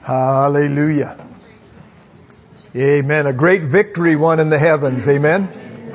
Hallelujah. Amen. A great victory won in the heavens. Amen.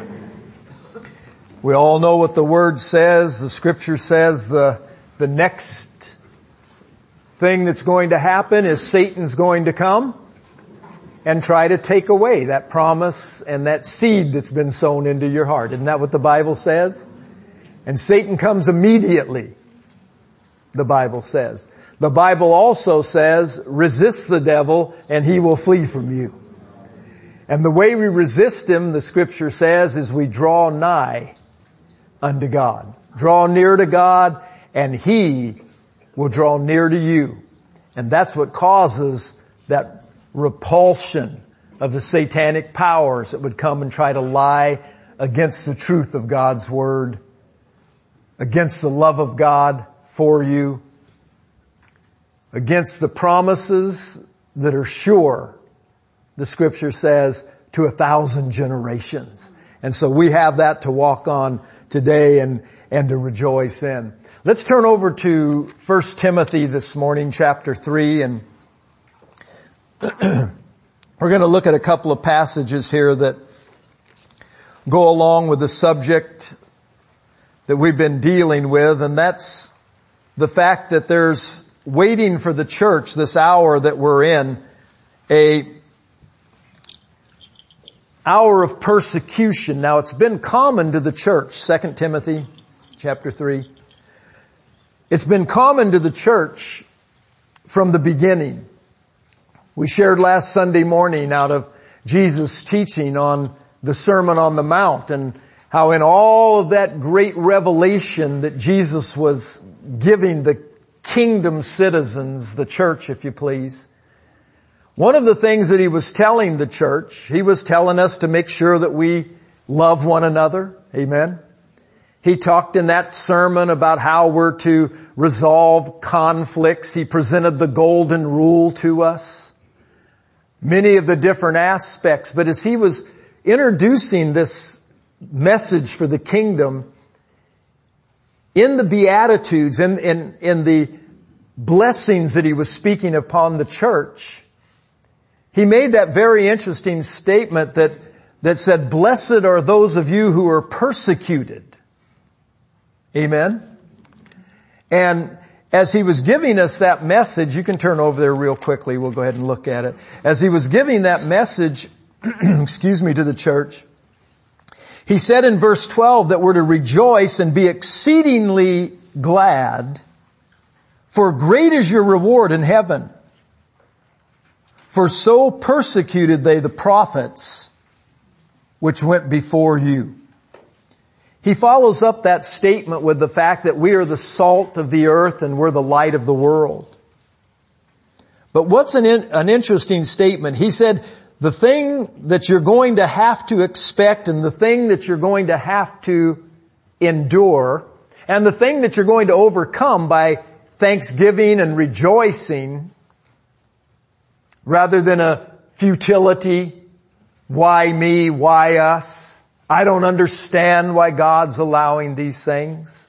We all know what the Word says. The Scripture says the next thing that's going to happen is Satan's going to come and try to take away that promise and that seed that's been sown into your heart. Isn't that what the Bible says? And Satan comes immediately, the Bible says. The Bible also says, resist the devil and he will flee from you. And the way we resist him, the Scripture says, is we draw nigh unto God. Draw near to God and he will draw near to you. And that's what causes that repulsion of the satanic powers that would come and try to lie against the truth of God's Word, against the love of God for you, against the promises that are sure, the Scripture says, to 1,000 generations. And so we have that to walk on today and to rejoice in. Let's turn over to 1 Timothy this morning, chapter 3, and we're going to look at a couple of passages here that go along with the subject that we've been dealing with, and that's the fact that there's waiting for the church this hour that we're in, a hour of persecution. Now it's been common to the church, 2 Timothy chapter 3. It's been common to the church from the beginning. We shared last Sunday morning out of Jesus' teaching on the Sermon on the Mount and how in all of that great revelation that Jesus was giving the kingdom citizens, the church, if you please, one of the things that he was telling the church, he was telling us to make sure that we love one another. Amen. He talked in that sermon about how we're to resolve conflicts. He presented the golden rule to us. Many of the different aspects. But as he was introducing this message for the kingdom, in the Beatitudes, in the blessings that he was speaking upon the church, he made that very interesting statement that said, blessed are those of you who are persecuted. Amen. And as he was giving us that message, you can turn over there real quickly. We'll go ahead and look at it. As he was giving that message, to the church, he said in verse 12 that we're to rejoice and be exceedingly glad, for great is your reward in heaven. For so persecuted they the prophets which went before you. He follows up that statement with the fact that we are the salt of the earth and we're the light of the world. But what's an interesting statement? He said, the thing that you're going to have to expect and the thing that you're going to have to endure and the thing that you're going to overcome by thanksgiving and rejoicing rather than a futility, why me, why us? I don't understand why God's allowing these things.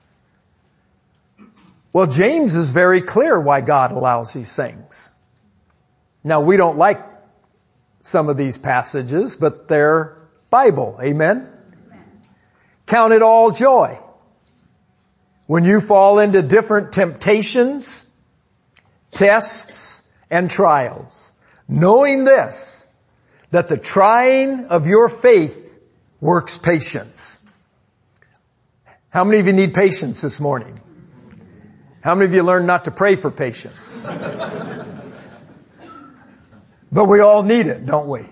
Well, James is very clear why God allows these things. Now, we don't like some of these passages, but they're Bible. Amen? Count it all joy when you fall into different temptations, tests, and trials, knowing this, that the trying of your faith works patience. How many of you need patience this morning? How many of you learned not to pray for patience? But we all need it, don't we?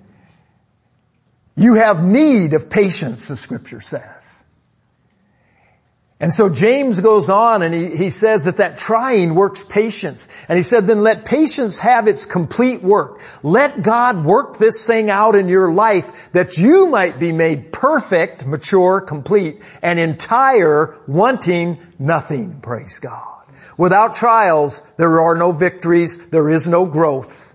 You have need of patience, the Scripture says. And so James goes on and he says that trying works patience. And he said, then let patience have its complete work. Let God work this thing out in your life that you might be made perfect, mature, complete, and entire, wanting nothing. Praise God. Without trials, there are no victories. There is no growth.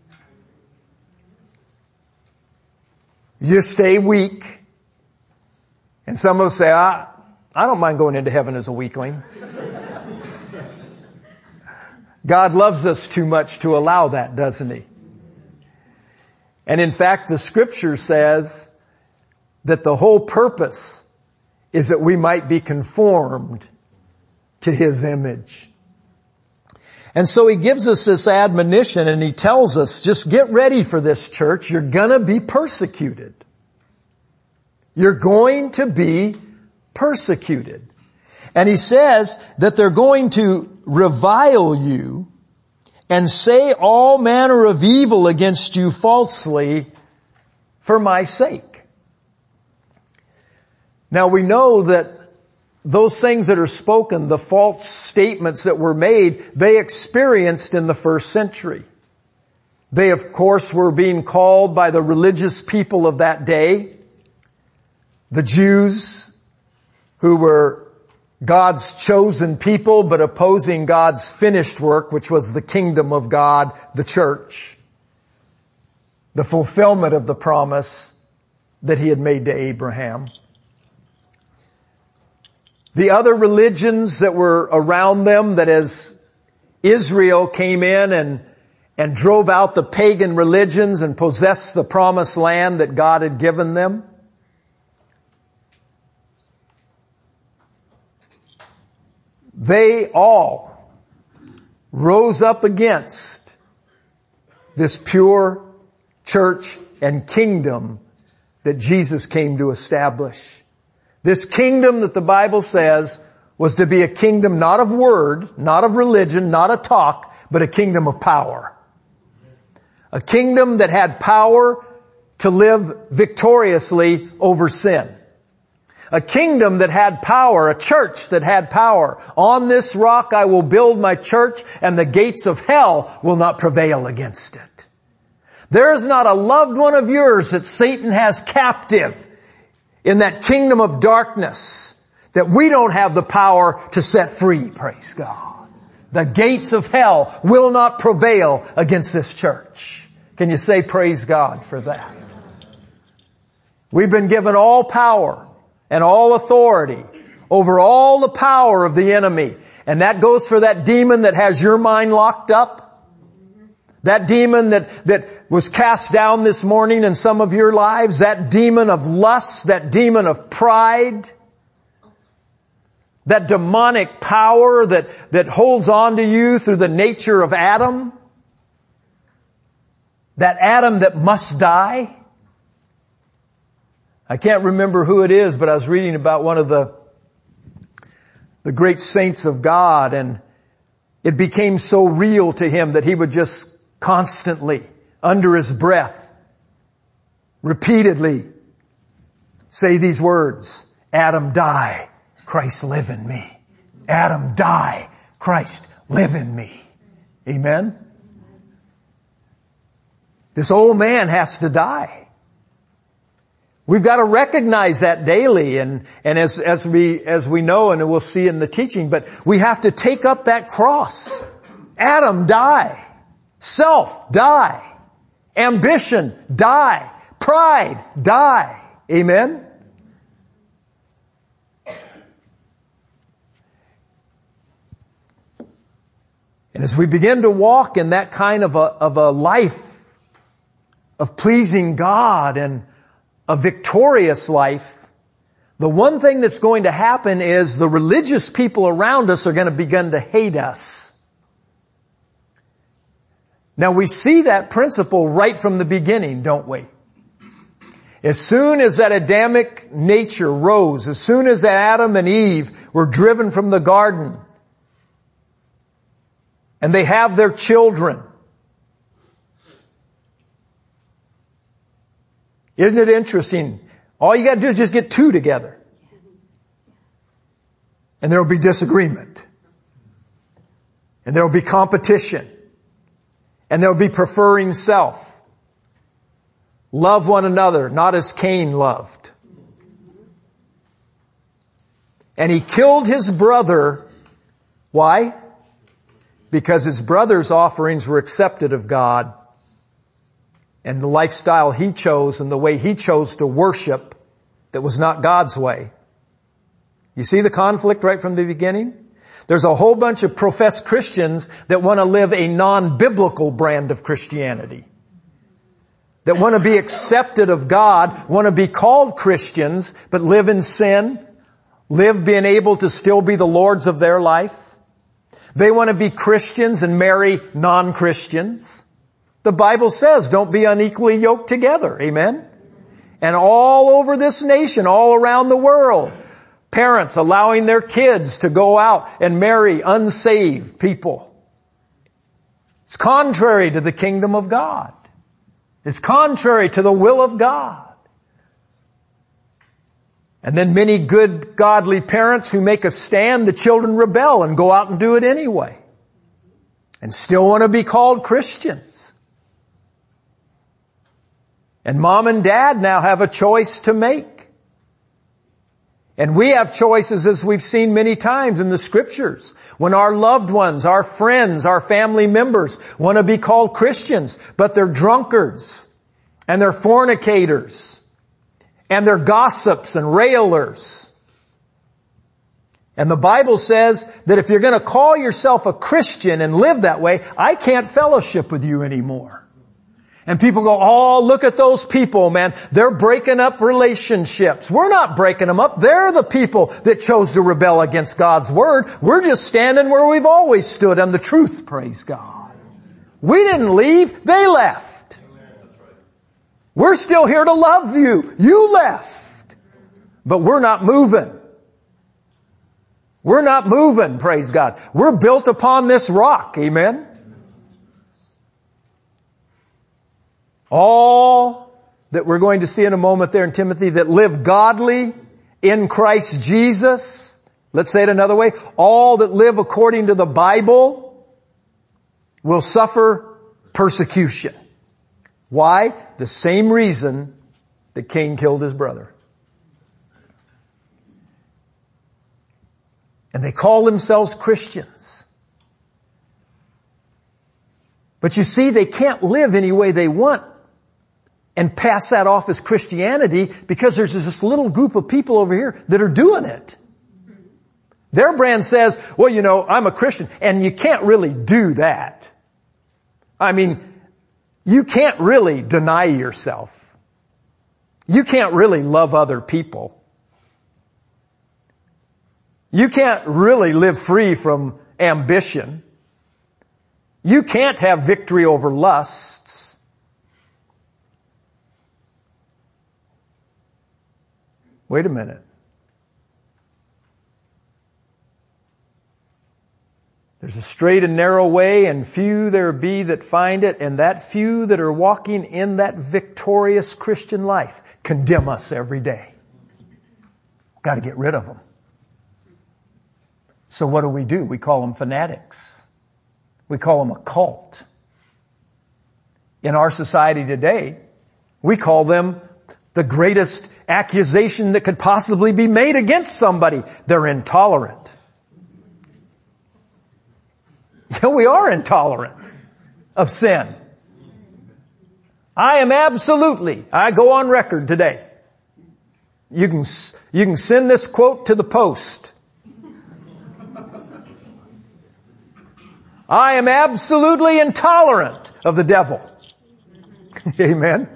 You stay weak. And some will say, I don't mind going into heaven as a weakling. God loves us too much to allow that, doesn't He? And in fact, the Scripture says that the whole purpose is that we might be conformed to His image. And so He gives us this admonition and He tells us, just get ready for this, church. You're gonna be persecuted. You're going to be persecuted. And He says that they're going to revile you and say all manner of evil against you falsely for my sake. Now we know that those things that are spoken, the false statements that were made, they experienced in the first century. They of course were being called by the religious people of that day, the Jews, who were God's chosen people, but opposing God's finished work, which was the kingdom of God, the church, the fulfillment of the promise that He had made to Abraham. The other religions that were around them, that as Israel came in and drove out the pagan religions and possessed the promised land that God had given them, they all rose up against this pure church and kingdom that Jesus came to establish. This kingdom that the Bible says was to be a kingdom not of word, not of religion, not of talk, but a kingdom of power. A kingdom that had power to live victoriously over sin. A kingdom that had power, a church that had power. On this rock I will build my church, and the gates of hell will not prevail against it. There is not a loved one of yours that Satan has captive in that kingdom of darkness that we don't have the power to set free, praise God. The gates of hell will not prevail against this church. Can you say praise God for that? We've been given all power and all authority over all the power of the enemy. And that goes for that demon that has your mind locked up. That demon that was cast down this morning in some of your lives. That demon of lust. That demon of pride. That demonic power that holds on to you through the nature of Adam. That Adam that must die. I can't remember who it is, but I was reading about one of the great saints of God, and it became so real to him that he would just constantly, under his breath, repeatedly say these words, Adam die, Christ live in me. Adam die, Christ live in me. Amen? This old man has to die. We've got to recognize that daily, and as we know, and we'll see in the teaching, but we have to take up that cross. Adam, die. Self, die. Ambition, die. Pride, die. Amen? And as we begin to walk in that kind of a life of pleasing God and a victorious life, the one thing that's going to happen is the religious people around us are going to begin to hate us. Now we see that principle right from the beginning, don't we? As soon as that Adamic nature rose, as soon as Adam and Eve were driven from the garden, and they have their children, isn't it interesting? All you got to do is just get two together. And there will be disagreement. And there will be competition. And there will be preferring self. Love one another, not as Cain loved. And he killed his brother. Why? Because his brother's offerings were accepted of God. And the lifestyle he chose and the way he chose to worship that was not God's way. You see the conflict right from the beginning? There's a whole bunch of professed Christians that want to live a non-biblical brand of Christianity. That want to be accepted of God, want to be called Christians, but live in sin, live being able to still be the lords of their life. They want to be Christians and marry non-Christians. The Bible says, don't be unequally yoked together. Amen? And all over this nation, all around the world, parents allowing their kids to go out and marry unsaved people. It's contrary to the kingdom of God. It's contrary to the will of God. And then many good, godly parents who make a stand, the children rebel and go out and do it anyway. And still want to be called Christians. And mom and dad now have a choice to make. And we have choices, as we've seen many times in the scriptures. When our loved ones, our friends, our family members want to be called Christians, but they're drunkards, and they're fornicators, and they're gossips and railers. And the Bible says that if you're going to call yourself a Christian and live that way, I can't fellowship with you anymore. And people go, oh, look at those people, man. They're breaking up relationships. We're not breaking them up. They're the people that chose to rebel against God's word. We're just standing where we've always stood on the truth, praise God. We didn't leave. They left. We're still here to love you. You left. But we're not moving. We're not moving, praise God. We're built upon this rock, amen? All that we're going to see in a moment there in Timothy that live godly in Christ Jesus. Let's say it another way. All that live according to the Bible will suffer persecution. Why? The same reason that Cain killed his brother. And they call themselves Christians. But you see, they can't live any way they want and pass that off as Christianity because there's this little group of people over here that are doing it. Their brand says, well, you know, I'm a Christian. And you can't really do that. I mean, you can't really deny yourself. You can't really love other people. You can't really live free from ambition. You can't have victory over lusts. Wait a minute. There's a straight and narrow way, and few there be that find it, and that few that are walking in that victorious Christian life condemn us every day. Got to get rid of them. So what do? We call them fanatics. We call them a cult. In our society today, we call them the greatest accusation that could possibly be made against somebody. They're intolerant. Yeah, we are intolerant of sin. I go on record today. You can send this quote to the post. I am absolutely intolerant of the devil. Amen.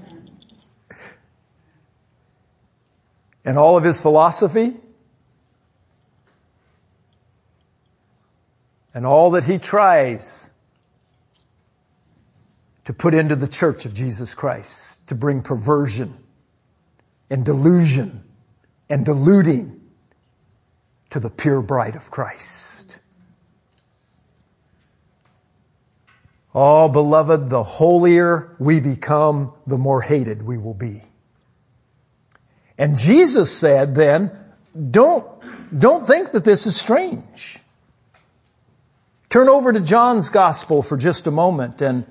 And all of his philosophy. And all that he tries to put into the church of Jesus Christ to bring perversion and delusion and deluding to the pure bride of Christ. Oh, beloved, the holier we become, the more hated we will be. And Jesus said then, don't think that this is strange. Turn over to John's Gospel for just a moment, and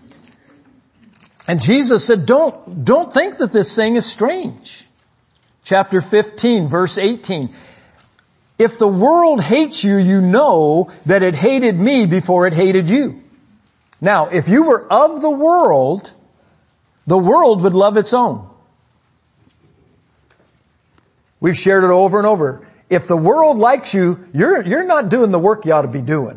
Jesus said, don't think that this thing is strange. Chapter 15, verse 18. If the world hates you, you know that it hated me before it hated you. Now, if you were of the world would love its own. We've shared it over and over. if the world likes you, you're not doing the work you ought to be doing.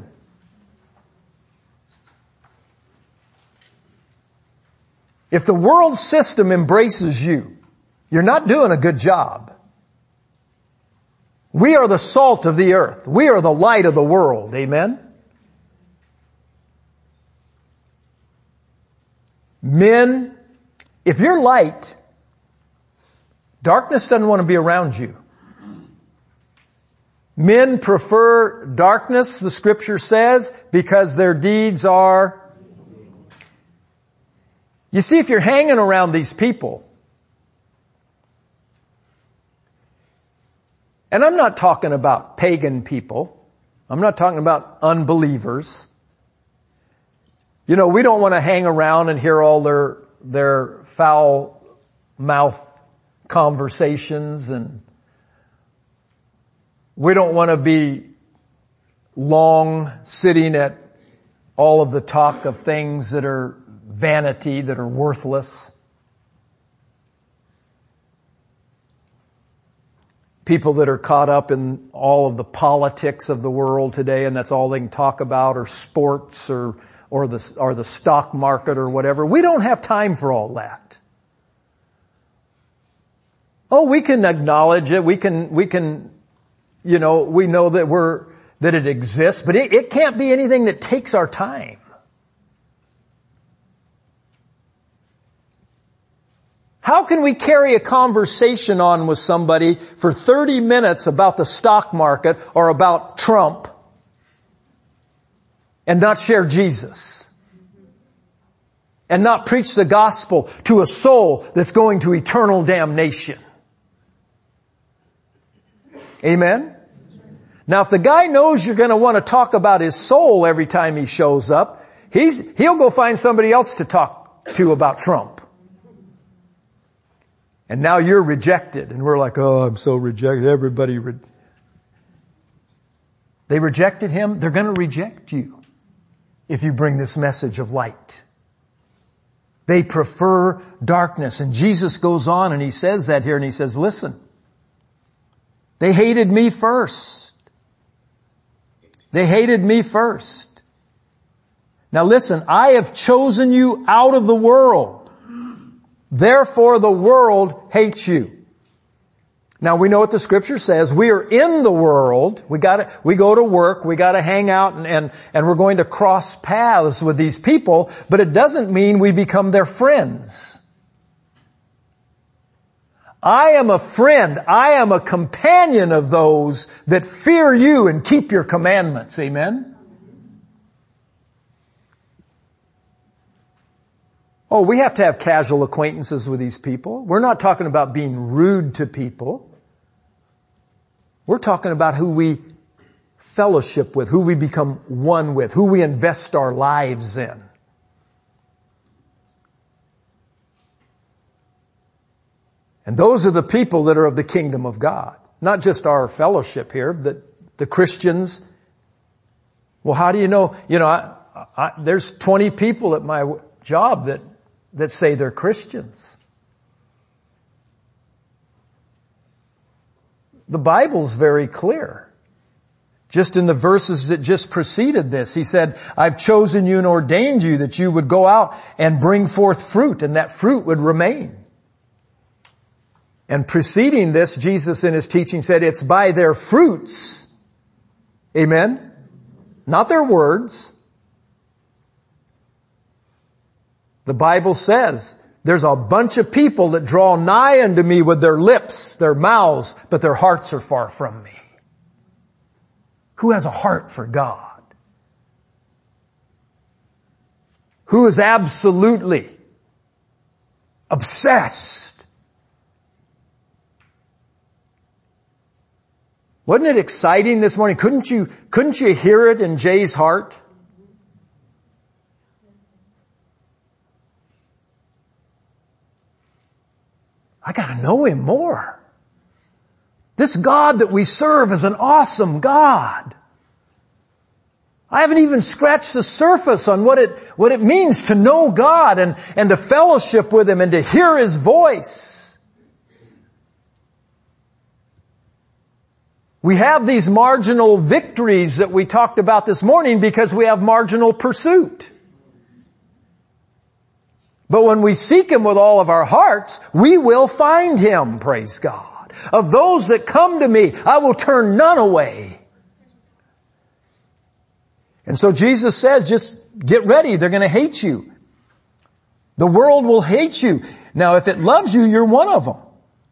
If the world system embraces you, you're not doing a good job. We are the salt of the earth. We are the light of the world. Amen? Men, if you're light, darkness doesn't want to be around you. Men prefer darkness, the scripture says, because their deeds are... You see, if you're hanging around these people, and I'm not talking about pagan people, I'm not talking about unbelievers. You know, we don't want to hang around and hear all their foul mouth conversations, and we don't want to be long sitting at all of the talk of things that are vanity, that are worthless. People that are caught up in all of the politics of the world today, and that's all they can talk about, or sports, or the stock market, or whatever. We don't have time for all that. Oh, we can acknowledge it. We can, you know, we know that it exists, but it can't be anything that takes our time. How can we carry a conversation on with somebody for 30 minutes about the stock market or about Trump and not share Jesus? And not preach the gospel to a soul that's going to eternal damnation? Amen? Now if the guy knows you're going to want to talk about his soul every time he shows up, he'll go find somebody else to talk to about Trump. And now you're rejected. And we're like, oh, I'm so rejected. Everybody, they rejected him. They're going to reject you if you bring this message of light. They prefer darkness. And Jesus goes on and he says that here, and he says, listen, they hated me first. They hated me first. Now listen, I have chosen you out of the world. Therefore the world hates you. Now we know what the scripture says. We are in the world. We go to work. We gotta hang out and we're going to cross paths with these people, but it doesn't mean we become their friends. I am a friend. I am a companion of those that fear you and keep your commandments. Amen? Oh, we have to have casual acquaintances with these people. We're not talking about being rude to people. We're talking about who we fellowship with, who we become one with, who we invest our lives in. And those are the people that are of the kingdom of God. Not just our fellowship here, the Christians. Well, how do you know? You know, there's 20 people at my job that say they're Christians. The Bible's very clear. Just in the verses that just preceded this, he said, I've chosen you and ordained you that you would go out and bring forth fruit, and that fruit would remain. And preceding this, Jesus in his teaching said, it's by their fruits. Amen? Not their words. The Bible says there's a bunch of people that draw nigh unto me with their lips, their mouths, but their hearts are far from me. Who has a heart for God? Who is absolutely obsessed? Wasn't it exciting this morning? Couldn't you hear it in Jay's heart? I gotta know him more. This God that we serve is an awesome God. I haven't even scratched the surface on what it means to know God and to fellowship with him and to hear his voice. We have these marginal victories that we talked about this morning because we have marginal pursuit. But when we seek Him with all of our hearts, we will find Him, praise God. Of those that come to me, I will turn none away. And so Jesus says, just get ready. They're going to hate you. The world will hate you. Now, if it loves you, you're one of them.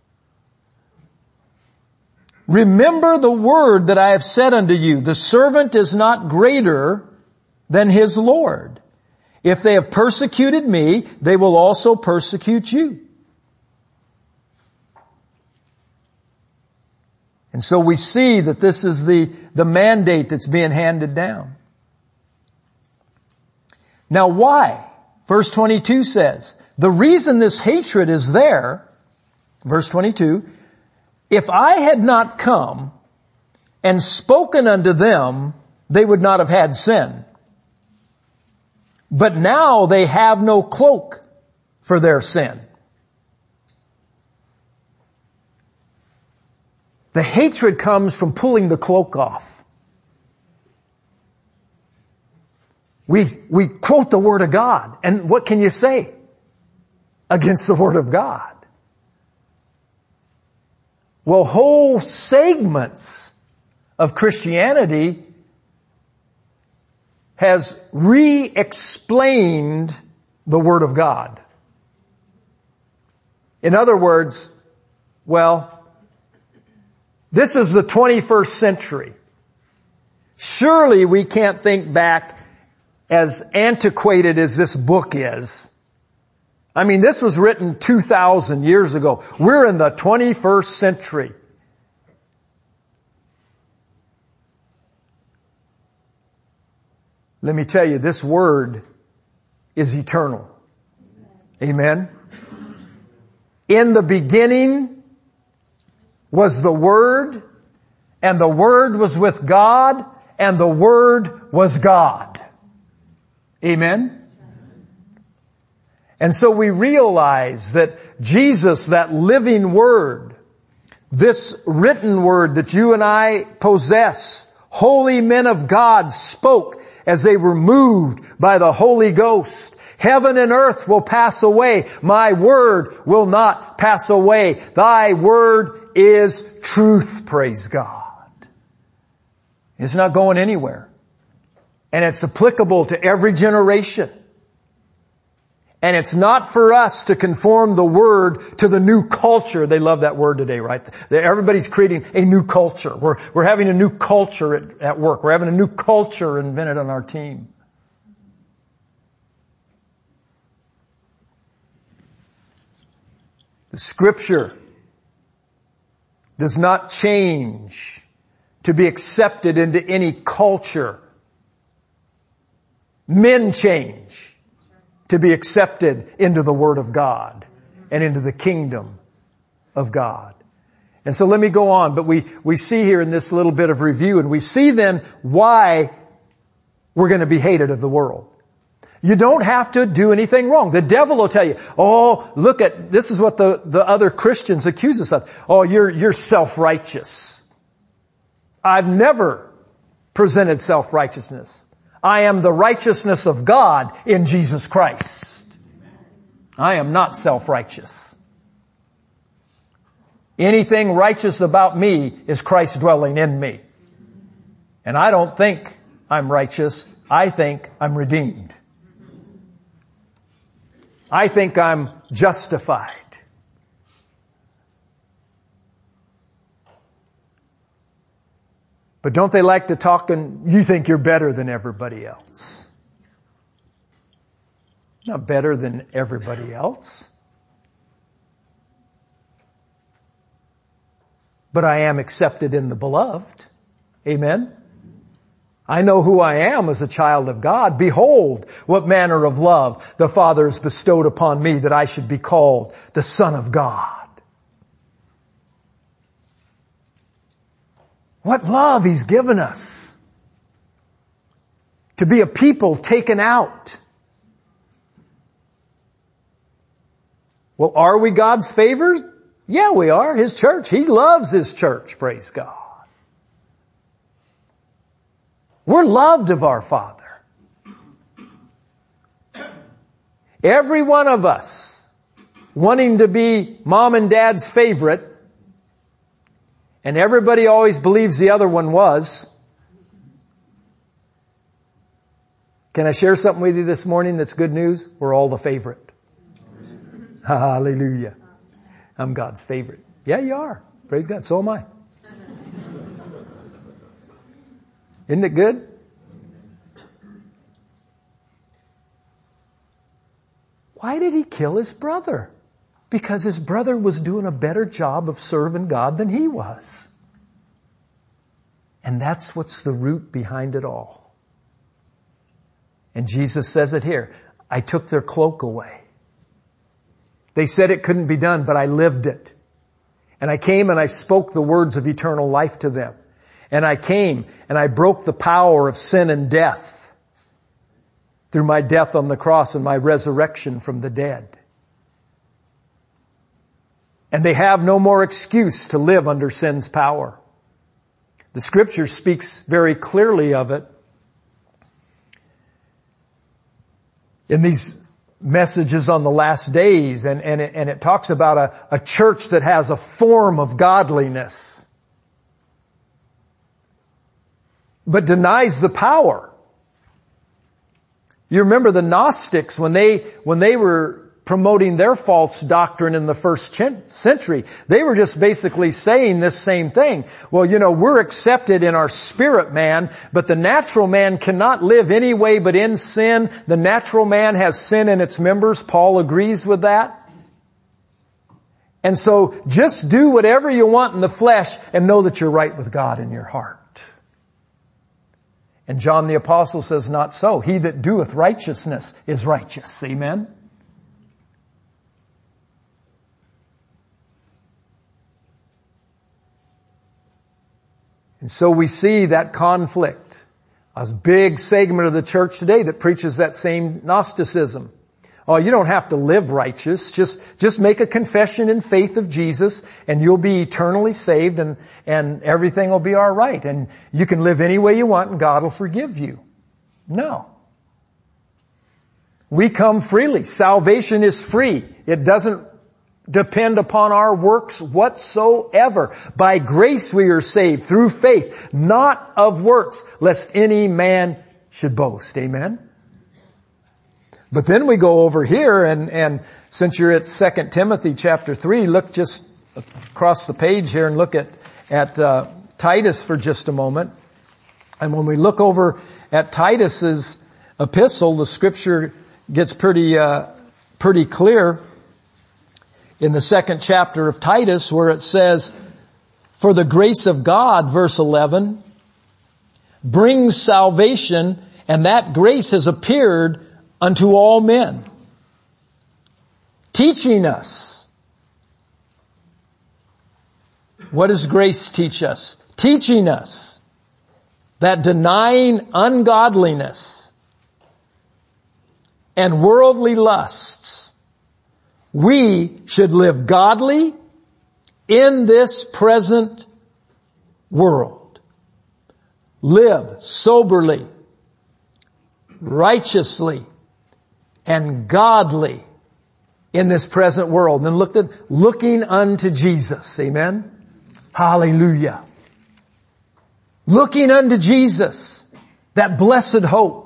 Remember the word that I have said unto you. The servant is not greater than his Lord. If they have persecuted me, they will also persecute you. And so we see that this is the mandate that's being handed down. Now why? Verse 22 says, the reason this hatred is there, verse 22, if I had not come and spoken unto them, they would not have had sin. But now they have no cloak for their sin. The hatred comes from pulling the cloak off. We quote the Word of God, and what can you say against the Word of God? Well, whole segments of Christianity has re-explained the Word of God. In other words, well, this is the 21st century. Surely we can't think back as antiquated as this book is. I mean, this was written 2,000 years ago. We're in the 21st century. Let me tell you, this word is eternal. Amen. In the beginning was the Word, and the Word was with God, and the Word was God. Amen. And so we realize that Jesus, that living Word, this written Word that you and I possess, holy men of God spoke as they were moved by the Holy Ghost. Heaven and earth will pass away. My word will not pass away. Thy word is truth, praise God. It's not going anywhere. And it's applicable to every generation. And it's not for us to conform the word to the new culture. They love that word today, right? Everybody's creating a new culture. We're having a new culture at work. We're having a new culture invented on our team. The Scripture does not change to be accepted into any culture. Men change to be accepted into the Word of God and into the kingdom of God. And so let me go on, but we see here in this little bit of review, and we see then why we're going to be hated of the world. You don't have to do anything wrong. The devil will tell you, oh, look at, this is what the other Christians accuse us of. Oh, you're self-righteous. I've never presented self-righteousness. I am the righteousness of God in Jesus Christ. I am not self-righteous. Anything righteous about me is Christ dwelling in me. And I don't think I'm righteous. I think I'm redeemed. I think I'm justified. But don't they like to talk and you think you're better than everybody else? Not better than everybody else. But I am accepted in the beloved. Amen. I know who I am as a child of God. Behold, what manner of love the Father has bestowed upon me that I should be called the Son of God. What love He's given us. To be a people taken out. Well, are we God's favorites? Yeah, we are. His church. He loves His church. Praise God. We're loved of our Father. Every one of us wanting to be mom and dad's favorite, and everybody always believes the other one was. Can I share something with you this morning that's good news? We're all the favorite. Hallelujah. I'm God's favorite. Yeah, you are. Praise God. So am I. Isn't it good? Why did he kill his brother? Because his brother was doing a better job of serving God than he was. And that's what's the root behind it all. And Jesus says it here. I took their cloak away. They said it couldn't be done, but I lived it. And I came and I spoke the words of eternal life to them. And I came and I broke the power of sin and death through my death on the cross and my resurrection from the dead. And they have no more excuse to live under sin's power. The Scripture speaks very clearly of it. In these messages on the last days, and it talks about a church that has a form of godliness, but denies the power. You remember the Gnostics when they were promoting their false doctrine in the first century. They were just basically saying this same thing. Well, we're accepted in our spirit man, but the natural man cannot live any way but in sin. The natural man has sin in its members. Paul agrees with that. And so just do whatever you want in the flesh and know that you're right with God in your heart. And John the Apostle says, not so. He that doeth righteousness is righteous. Amen? And so we see that conflict. A big segment of the church today that preaches that same Gnosticism. Oh, you don't have to live righteous. Just make a confession in faith of Jesus and you'll be eternally saved and everything will be alright. And you can live any way you want and God will forgive you. No. We come freely. Salvation is free. It doesn't depend upon our works whatsoever. By grace we are saved through faith, not of works, lest any man should boast. Amen? But then we go over here and since you're at 2 Timothy chapter 3, look just across the page here and look at Titus for just a moment. And when we look over at Titus's epistle, the scripture gets pretty clear in the 2nd chapter of Titus where it says, for the grace of God, verse 11, brings salvation, and that grace has appeared unto all men, teaching us. What does grace teach us? Teaching us that denying ungodliness and worldly lusts, we should live godly in this present world. Live soberly, righteously, and godly in this present world. And looking unto Jesus. Amen? Hallelujah. Looking unto Jesus, that blessed hope.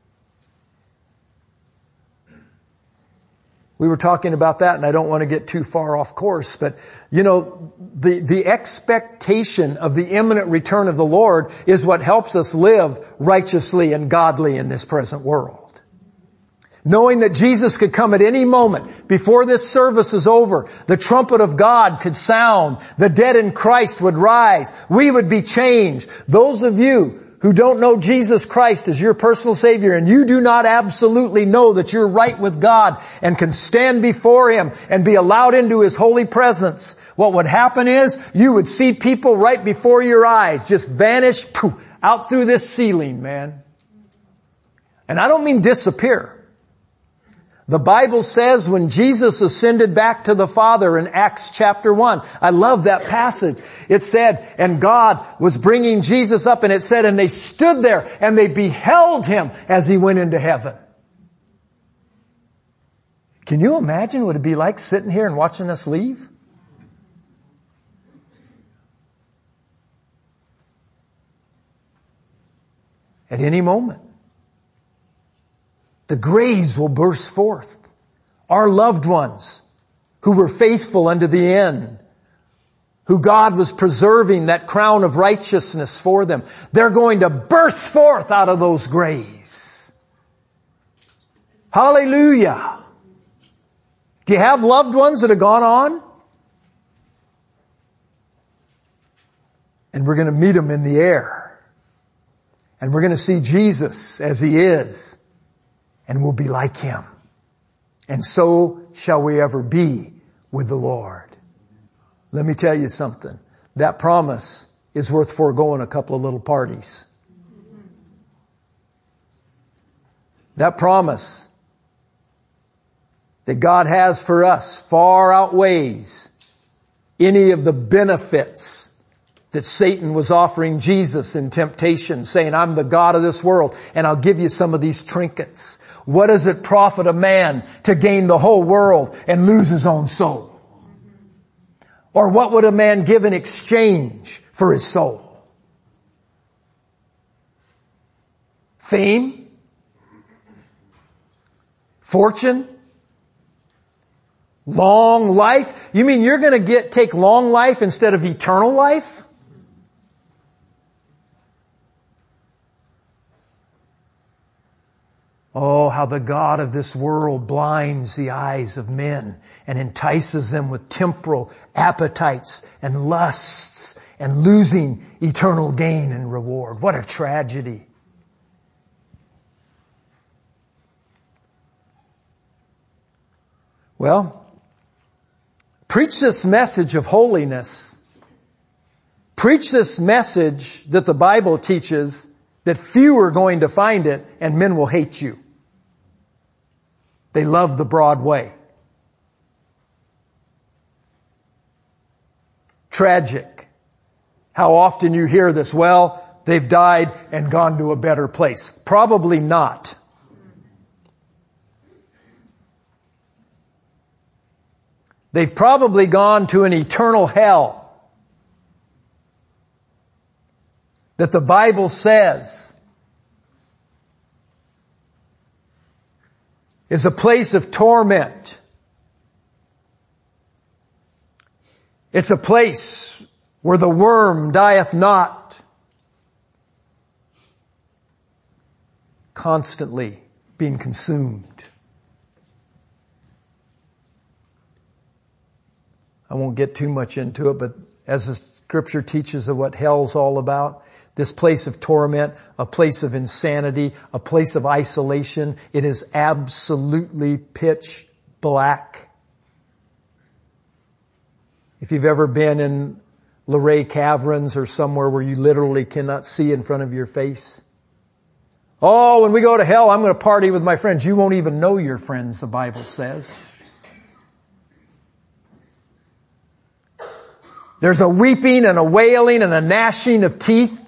We were talking about that and I don't want to get too far off course, but the expectation of the imminent return of the Lord is what helps us live righteously and godly in this present world. Knowing that Jesus could come at any moment before this service is over, the trumpet of God could sound, the dead in Christ would rise, we would be changed. Those of you who don't know Jesus Christ as your personal Savior and you do not absolutely know that you're right with God and can stand before Him and be allowed into His holy presence, what would happen is you would see people right before your eyes just vanish out through this ceiling, man. And I don't mean disappear. The Bible says when Jesus ascended back to the Father in Acts chapter 1, I love that passage. It said, and God was bringing Jesus up, and it said, and they stood there and they beheld Him as He went into heaven. Can you imagine what it'd be like sitting here and watching us leave? At any moment. The graves will burst forth. Our loved ones who were faithful unto the end, who God was preserving that crown of righteousness for them, they're going to burst forth out of those graves. Hallelujah. Do you have loved ones that have gone on? And we're going to meet them in the air. And we're going to see Jesus as He is. And we'll be like Him. And so shall we ever be with the Lord. Let me tell you something. That promise is worth foregoing a couple of little parties. That promise that God has for us far outweighs any of the benefits that Satan was offering Jesus in temptation, saying, I'm the God of this world, and I'll give you some of these trinkets. What does it profit a man to gain the whole world and lose his own soul? Or what would a man give in exchange for his soul? Fame? Fortune? Long life? You mean you're going to take long life instead of eternal life? Oh, how the God of this world blinds the eyes of men and entices them with temporal appetites and lusts and losing eternal gain and reward. What a tragedy. Well, preach this message of holiness. Preach this message that the Bible teaches that few are going to find it and men will hate you. They love the broad way. Tragic. How often you hear this, well, they've died and gone to a better place. Probably not. They've probably gone to an eternal hell that the Bible says is a place of torment. It's a place where the worm dieth not, constantly being consumed. I won't get too much into it, but as the Scripture teaches of what hell's all about, this place of torment, a place of insanity, a place of isolation, it is absolutely pitch black. If you've ever been in Luray Caverns or somewhere where you literally cannot see in front of your face. Oh, when we go to hell, I'm going to party with my friends. You won't even know your friends, the Bible says. There's a weeping and a wailing and a gnashing of teeth.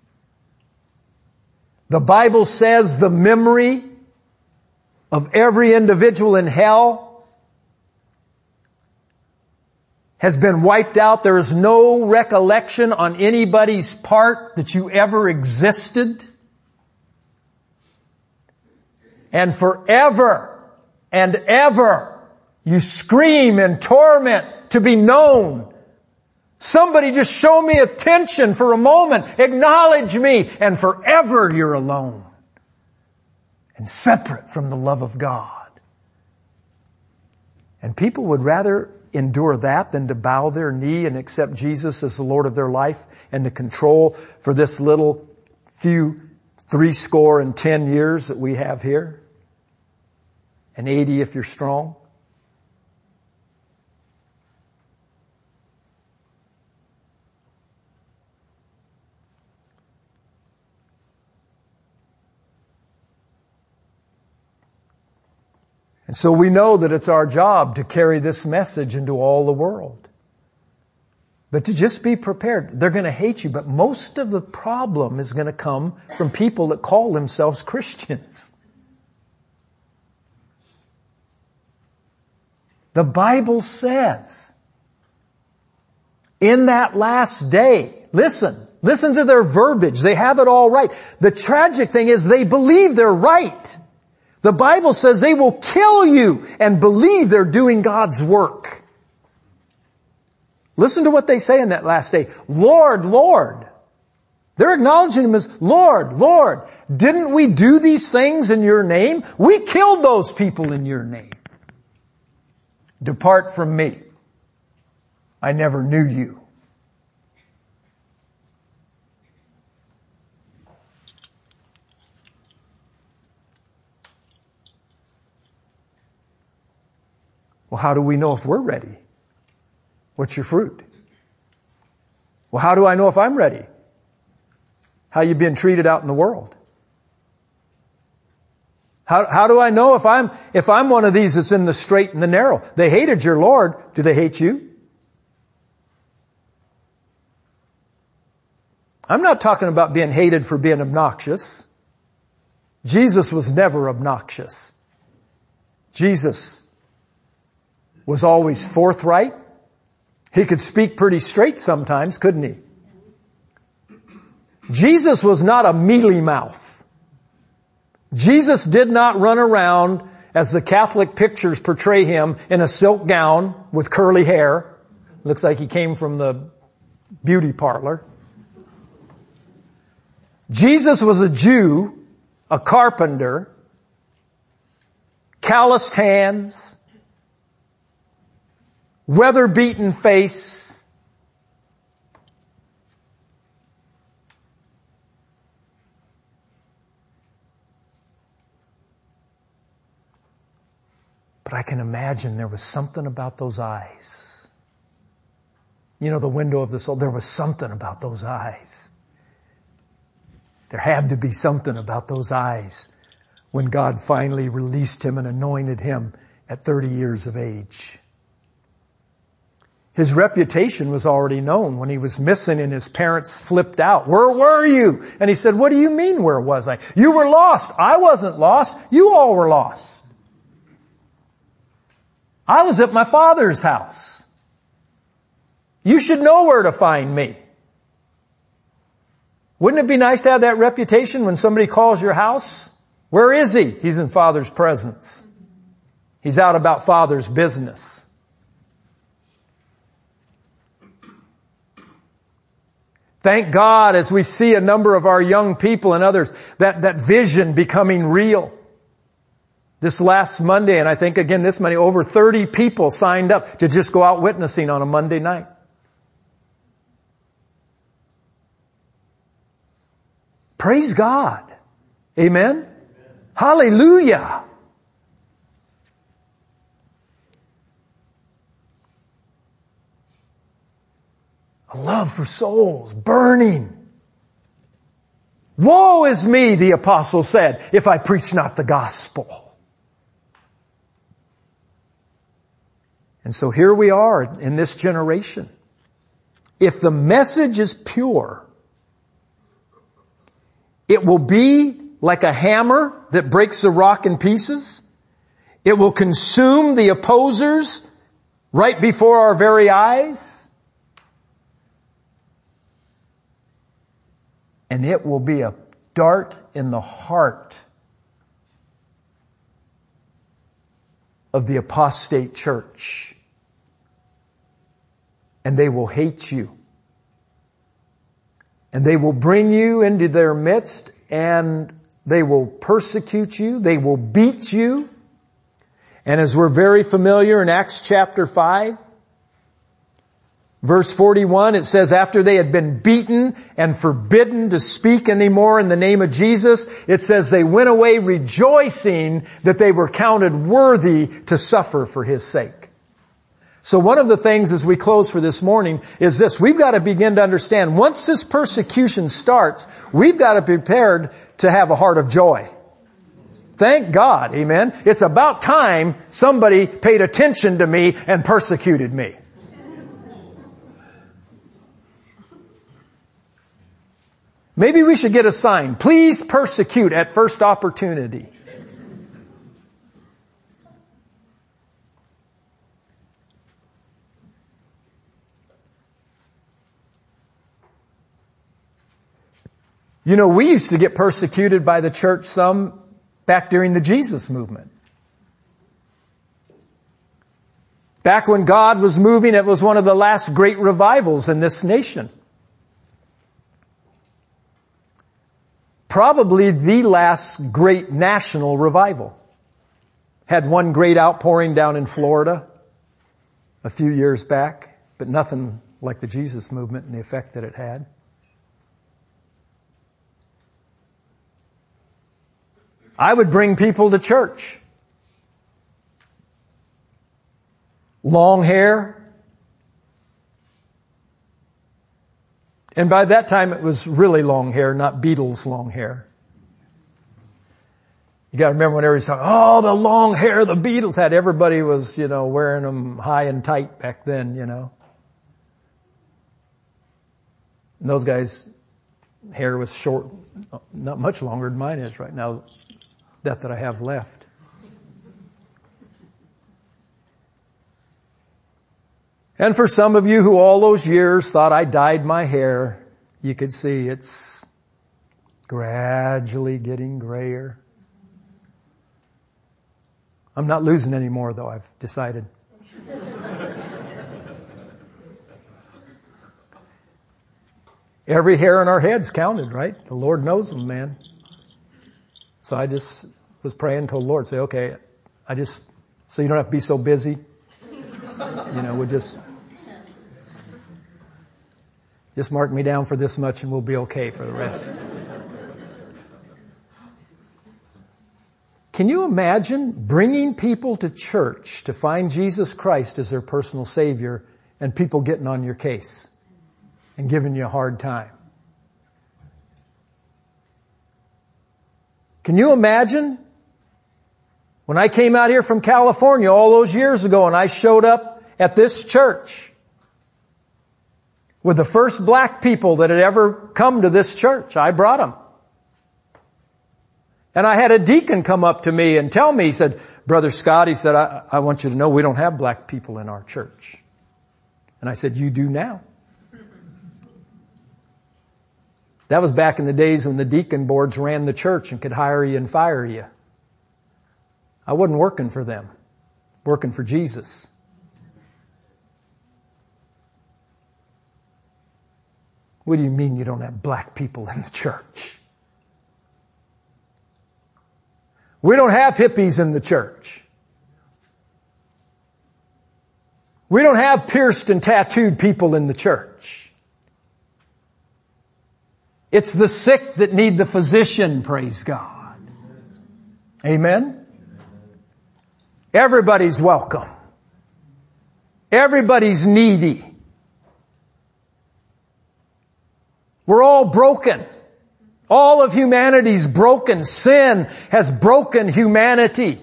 The Bible says the memory of every individual in hell has been wiped out. There is no recollection on anybody's part that you ever existed. And forever and ever you scream in torment to be known. Somebody just show me attention for a moment. Acknowledge me. And forever you're alone and separate from the love of God. And people would rather endure that than to bow their knee and accept Jesus as the Lord of their life and to control for this little few 70 years that we have here. And 80 if you're strong. And so we know that it's our job to carry this message into all the world. But to just be prepared. They're going to hate you, but most of the problem is going to come from people that call themselves Christians. The Bible says, in that last day, listen to their verbiage. They have it all right. The tragic thing is they believe they're right. The Bible says they will kill you and believe they're doing God's work. Listen to what they say in that last day. Lord, Lord. They're acknowledging Him as Lord, Lord. Didn't we do these things in your name? We killed those people in your name. Depart from me. I never knew you. Well, how do we know if we're ready? What's your fruit? Well, how do I know if I'm ready? How you been treated out in the world? How do I know if I'm one of these that's in the straight and the narrow? They hated your Lord. Do they hate you? I'm not talking about being hated for being obnoxious. Jesus was never obnoxious. Jesus was always forthright. He could speak pretty straight sometimes, couldn't he? Jesus was not a mealy mouth. Jesus did not run around, as the Catholic pictures portray him, in a silk gown with curly hair. Looks like he came from the beauty parlor. Jesus was a Jew, a carpenter, calloused hands, weather-beaten face. But I can imagine there was something about those eyes. You know, the window of the soul, there was something about those eyes. There had to be something about those eyes when God finally released him and anointed him at 30 years of age. His reputation was already known. When he was missing and his parents flipped out, "Where were you?" And he said, "What do you mean, where was I? You were lost. I wasn't lost. You all were lost. I was at my Father's house. You should know where to find me." Wouldn't it be nice to have that reputation when somebody calls your house? Where is he? He's in Father's presence. He's out about Father's business. Thank God as we see a number of our young people and others, that vision becoming real. This last Monday, and I think again this Monday, over 30 people signed up to just go out witnessing on a Monday night. Praise God. Amen? Hallelujah. A love for souls burning. Woe is me, the apostle said, if I preach not the gospel. And so here we are in this generation. If the message is pure, it will be like a hammer that breaks a rock in pieces. It will consume the opposers right before our very eyes. And it will be a dart in the heart of the apostate church. And they will hate you. And they will bring you into their midst and they will persecute you. They will beat you. And as we're very familiar in Acts chapter 5, verse 41, it says, after they had been beaten and forbidden to speak anymore in the name of Jesus, it says they went away rejoicing that they were counted worthy to suffer for His sake. So one of the things as we close for this morning is this. We've got to begin to understand once this persecution starts, we've got to be prepared to have a heart of joy. Thank God, amen. It's about time somebody paid attention to me and persecuted me. Maybe we should get a sign. Please persecute at first opportunity. You know, we used to get persecuted by the church some back during the Jesus movement. Back when God was moving, it was one of the last great revivals in this nation. Probably the last great national revival. Had one great outpouring down in Florida a few years back, but nothing like the Jesus movement and the effect that it had. I would bring people to church. Long hair. And by that time it was really long hair, not Beatles long hair. You gotta remember when everybody's talking, oh, the long hair the Beatles had. Everybody was, wearing them high and tight back then, And those guys' hair was short, not much longer than mine is right now. That I have left. And for some of you who all those years thought I dyed my hair, you could see it's gradually getting grayer. I'm not losing any more though, I've decided. Every hair in our head's counted, right? The Lord knows them, man. So I just was praying to the Lord, say, okay, so you don't have to be so busy. We'll just mark me down for this much and we'll be okay for the rest. Can you imagine bringing people to church to find Jesus Christ as their personal Savior and people getting on your case and giving you a hard time? Can you imagine when I came out here from California all those years ago and I showed up at this church with the first black people that had ever come to this church? I brought them. And I had a deacon come up to me and tell me, he said, Brother Scott, he said, I want you to know we don't have black people in our church. And I said, you do now. That was back in the days when the deacon boards ran the church and could hire you and fire you. I wasn't working for them, working for Jesus. What do you mean you don't have black people in the church? We don't have hippies in the church. We don't have pierced and tattooed people in the church. It's the sick that need the physician, praise God. Amen? Everybody's welcome. Everybody's needy. We're all broken. All of humanity's broken. Sin has broken humanity.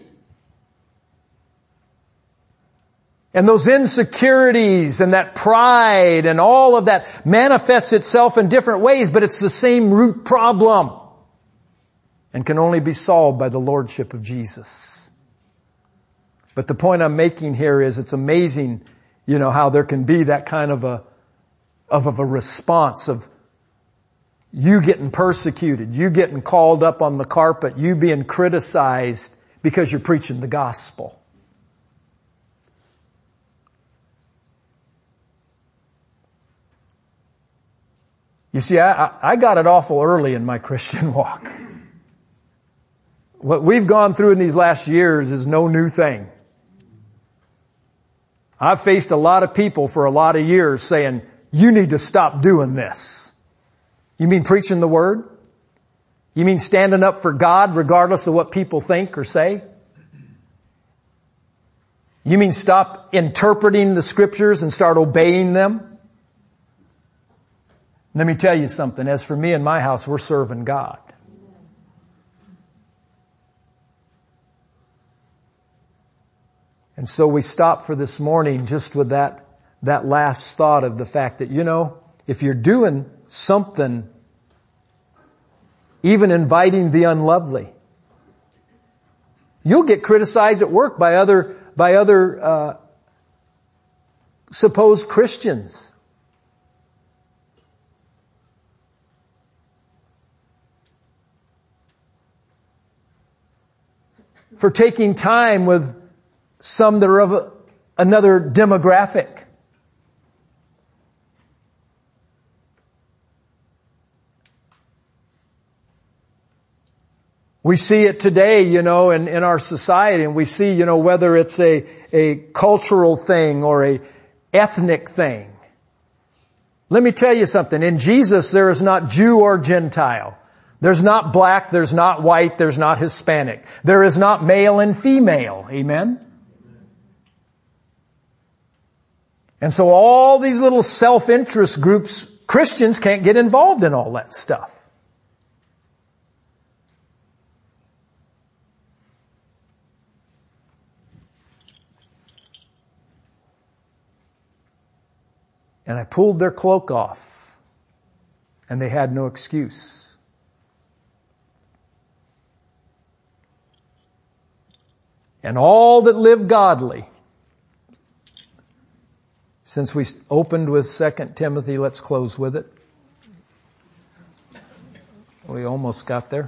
And those insecurities and that pride and all of that manifests itself in different ways, but it's the same root problem and can only be solved by the Lordship of Jesus. But the point I'm making here is it's amazing, how there can be that kind of a response of you getting persecuted, you getting called up on the carpet, you being criticized because you're preaching the gospel. You see, I got it awful early in my Christian walk. What we've gone through in these last years is no new thing. I've faced a lot of people for a lot of years saying, you need to stop doing this. You mean preaching the word? You mean standing up for God regardless of what people think or say? You mean stop interpreting the scriptures and start obeying them? Let me tell you something. As for me and my house, we're serving God. And so we stop for this morning just with that last thought of the fact that, if you're doing something, even inviting the unlovely, you'll get criticized at work by other supposed Christians. For taking time with some that are of another demographic. We see it today, in our society, and we see, whether it's a cultural thing or a ethnic thing. Let me tell you something. In Jesus, there is not Jew or Gentile. There's not black, there's not white, there's not Hispanic. There is not male and female. Amen? And so all these little self-interest groups, Christians can't get involved in all that stuff. And I pulled their cloak off, and they had no excuse. And all that live godly. Since we opened with 2 Timothy, let's close with it. We almost got there.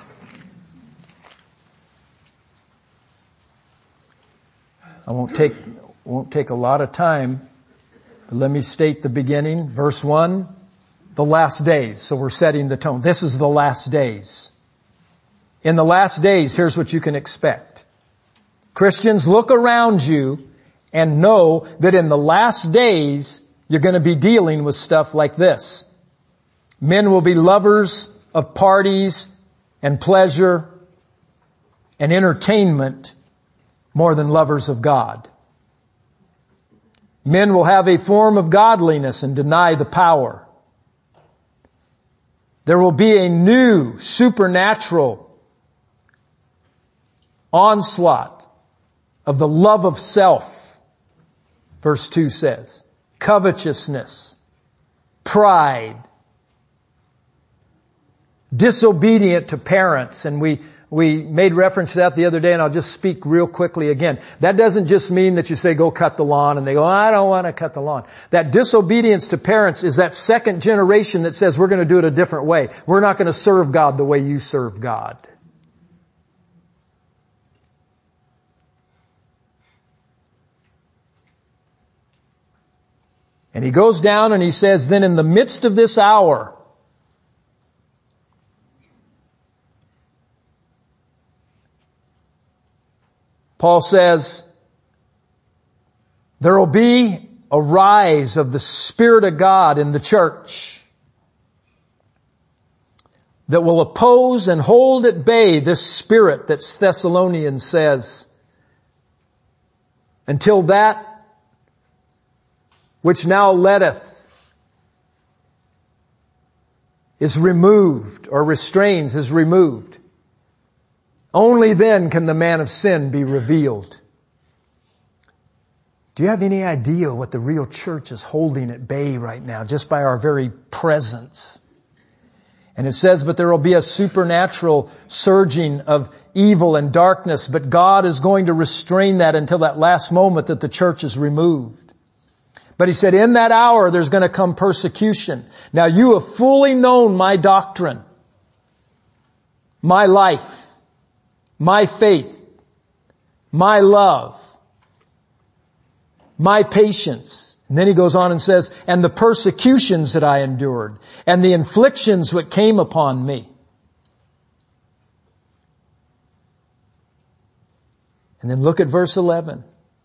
I won't take a lot of time. But let me state the beginning. Verse 1, the last days. So we're setting the tone. This is the last days. In the last days, here's what you can expect. Christians, look around you and know that in the last days, you're going to be dealing with stuff like this. Men will be lovers of parties and pleasure and entertainment more than lovers of God. Men will have a form of godliness and deny the power. There will be a new supernatural onslaught of the love of self, verse 2 says. Covetousness, pride, disobedient to parents, and we made reference to that the other day, and I'll just speak real quickly again. That doesn't just mean that you say, go cut the lawn, and they go, I don't want to cut the lawn. That disobedience to parents is that second generation that says, we're going to do it a different way. We're not going to serve God the way you serve God. And he goes down and he says, then in the midst of this hour, Paul says, there will be a rise of the Spirit of God in the church that will oppose and hold at bay this spirit that Thessalonians says, until that which now letteth is removed, or restrains is removed. Only then can the man of sin be revealed. Do you have any idea what the real church is holding at bay right now, just by our very presence? And it says, but there will be a supernatural surging of evil and darkness, but God is going to restrain that until that last moment that the church is removed. But he said, in that hour there's going to come persecution. Now you have fully known my doctrine, my life, my faith, my love, my patience. And then he goes on and says, and the persecutions that I endured, and the afflictions that came upon me. And then look at verse 11.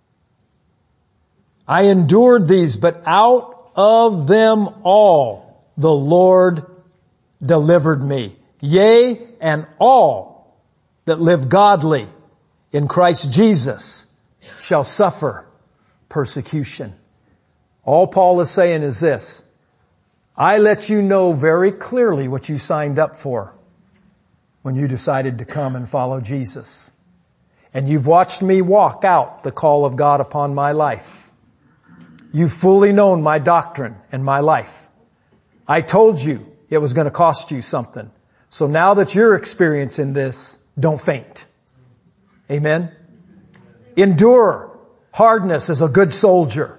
I endured these, but out of them all the Lord delivered me. Yea, and all that live godly in Christ Jesus shall suffer persecution. All Paul is saying is this: I let you know very clearly what you signed up for when you decided to come and follow Jesus. And you've watched me walk out the call of God upon my life. You've fully known my doctrine and my life. I told you it was going to cost you something. So now that you're experiencing this, don't faint. Amen? Endure hardness as a good soldier.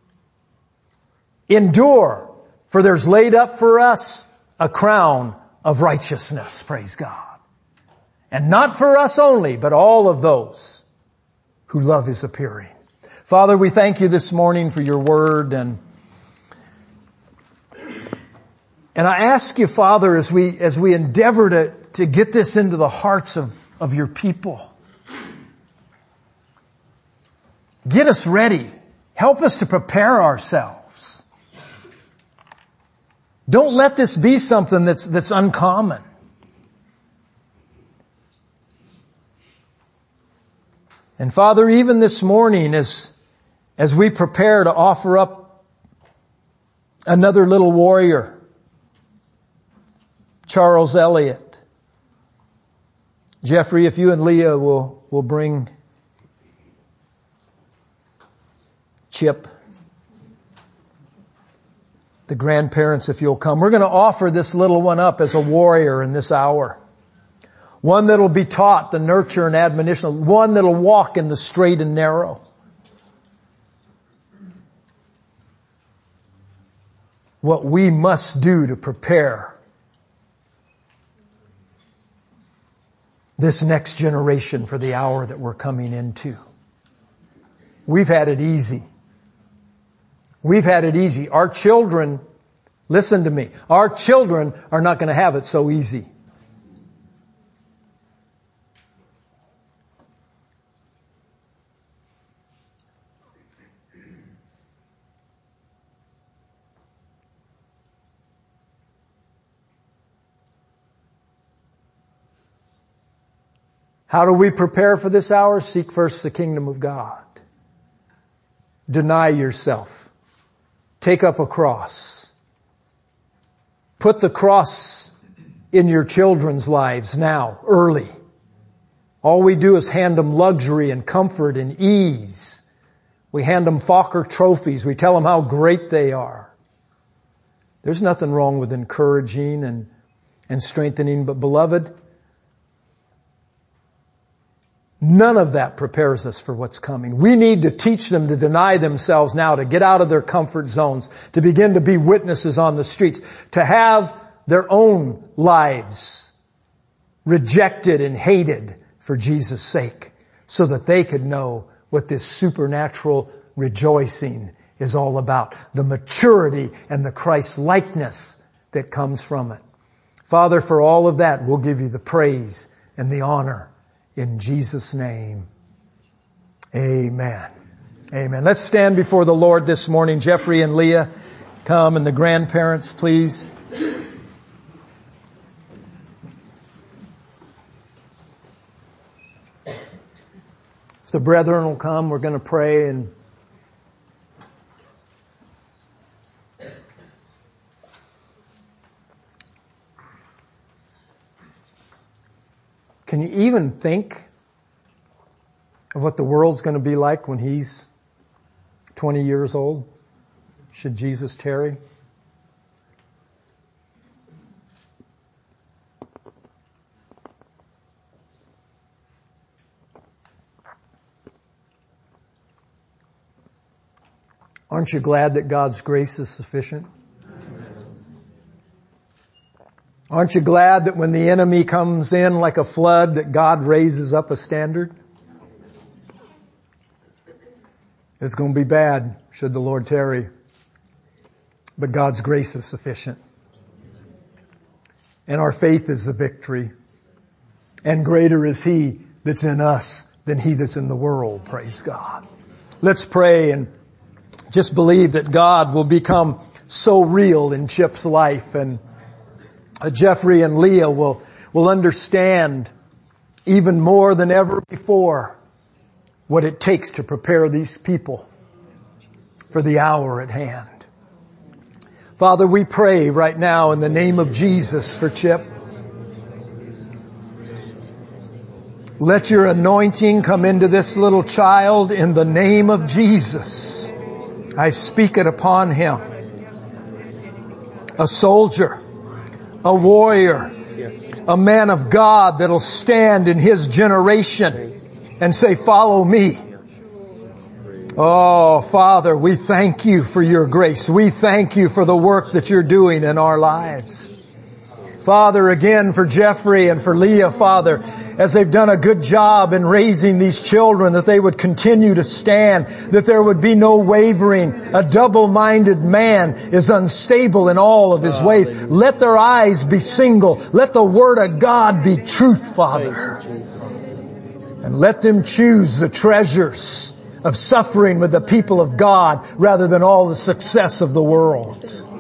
Endure, for there's laid up for us a crown of righteousness, praise God. And not for us only, but all of those who love His appearing. Father, we thank you this morning for your word, and I ask you, Father, as we endeavor to get this into the hearts of your people, get us ready. Help us to prepare ourselves. Don't let this be something that's uncommon. And Father, even this morning as we prepare to offer up another little warrior, Charles Elliott, Jeffrey, if you and Leah will bring Chip, the grandparents, if you'll come. We're going to offer this little one up as a warrior in this hour. One that'll be taught the nurture and admonition. One that'll walk in the straight and narrow. What we must do to prepare this next generation for the hour that we're coming into. We've had it easy. We've had it easy. Our children, listen to me, our children are not going to have it so easy. How do we prepare for this hour? Seek first the kingdom of God. Deny yourself. Take up a cross. Put the cross in your children's lives now, early. All we do is hand them luxury and comfort and ease. We hand them Fokker trophies. We tell them how great they are. There's nothing wrong with encouraging and strengthening, but beloved, none of that prepares us for what's coming. We need to teach them to deny themselves now, to get out of their comfort zones, to begin to be witnesses on the streets, to have their own lives rejected and hated for Jesus' sake, so that they could know what this supernatural rejoicing is all about. The maturity and the Christ-likeness that comes from it. Father, for all of that, we'll give you the praise and the honor. In Jesus' name, amen. Amen. Let's stand before the Lord this morning. Jeffrey and Leah, come, and the grandparents, please. If the brethren will come, we're going to pray. And can you even think of what the world's going to be like when he's 20 years old? Should Jesus tarry? Aren't you glad that God's grace is sufficient? Aren't you glad that when the enemy comes in like a flood, that God raises up a standard? It's going to be bad should the Lord tarry. But God's grace is sufficient. And our faith is the victory. And greater is He that's in us than he that's in the world. Praise God. Let's pray and just believe that God will become so real in Chip's life, and Jeffrey and Leah will understand even more than ever before what it takes to prepare these people for the hour at hand. Father, we pray right now in the name of Jesus for Chip. Let your anointing come into this little child in the name of Jesus. I speak it upon him. A soldier, a warrior, a man of God that'll stand in his generation and say, follow me. Oh, Father, we thank you for your grace. We thank you for the work that you're doing in our lives. Father, again for Jeffrey and for Leah, Father, as they've done a good job in raising these children, that they would continue to stand, that there would be no wavering. A double-minded man is unstable in all of his ways. Let their eyes be single. Let the Word of God be truth, Father. And let them choose the treasures of suffering with the people of God rather than all the success of the world.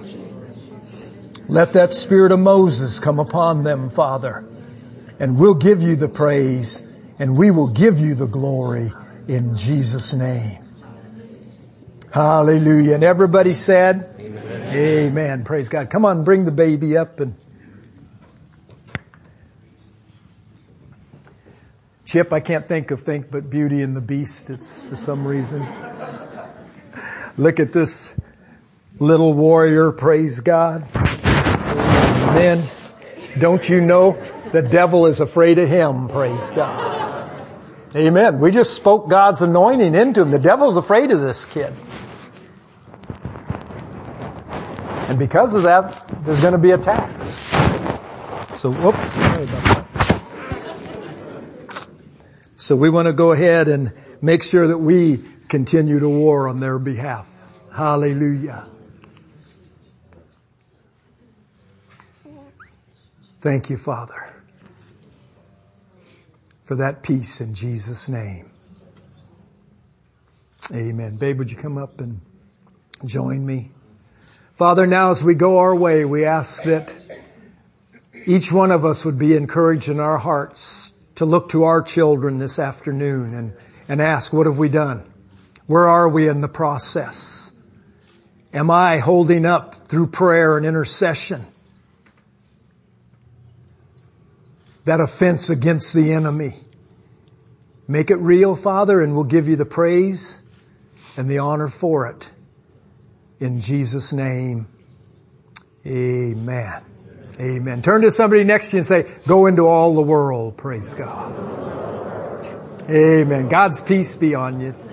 Let that spirit of Moses come upon them, Father. And we'll give you the praise and we will give you the glory in Jesus' name. Hallelujah. And everybody said, Amen. Amen. Praise God. Come on, bring the baby up. And Chip, I can't think but Beauty and the Beast. It's for some reason. Look at this little warrior. Praise God. Amen. Don't you know the devil is afraid of him? Praise God. Amen. We just spoke God's anointing into him. The devil's afraid of this kid. And because of that, there's going to be attacks. So, whoops, sorry about that. So we want to go ahead and make sure that we continue to war on their behalf. Hallelujah. Thank you, Father, for that peace in Jesus' name. Amen. Babe, would you come up and join me? Father, now as we go our way, we ask that each one of us would be encouraged in our hearts to look to our children this afternoon and ask, what have we done? Where are we in the process? Am I holding up through prayer and intercession that offense against the enemy? Make it real, Father, and we'll give you the praise and the honor for it. In Jesus' name, amen. Amen. Turn to somebody next to you and say, go into all the world. Praise God. Amen. God's peace be on you.